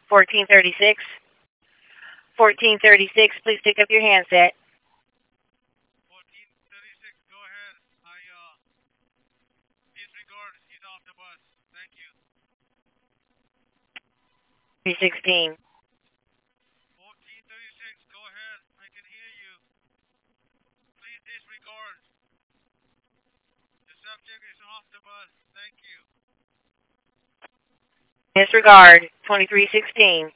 1436. 1436, please pick up your handset. 1436, go ahead. Disregard. He's off the bus. Thank you. 316. 1436, go ahead. I can hear you. Please disregard. The subject is off the bus. Thank you. Disregard. 2316.